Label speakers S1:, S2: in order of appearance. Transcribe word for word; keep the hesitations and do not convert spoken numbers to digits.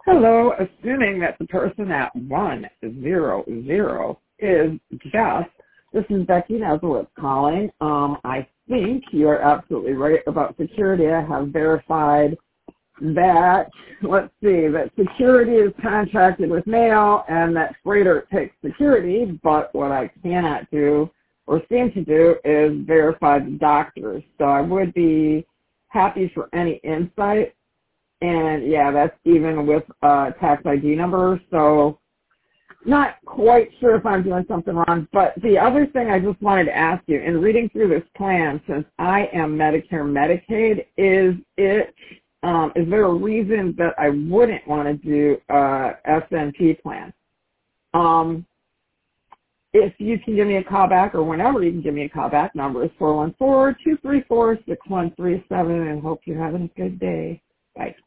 S1: Hello, assuming that the person at one zero zero is Jeff. This is Becky Nesowitz calling. Um, I think you are absolutely right about security. I have verified that, let's see, that security is contracted with mail and that Freighter takes security, but what I cannot do or seem to do is verify the doctors. So I would be happy for any insight. And yeah, that's even with uh, tax I D number. So not quite sure if I'm doing something wrong. But the other thing I just wanted to ask you, in reading through this plan, since I am Medicare Medicaid, is it um, is there a reason that I wouldn't want to do a S N P plan? Um, if you can give me a call back, or whenever you can give me a call back, number is four one four, two three four, six one three seven, and hope you're having a good day. Bye.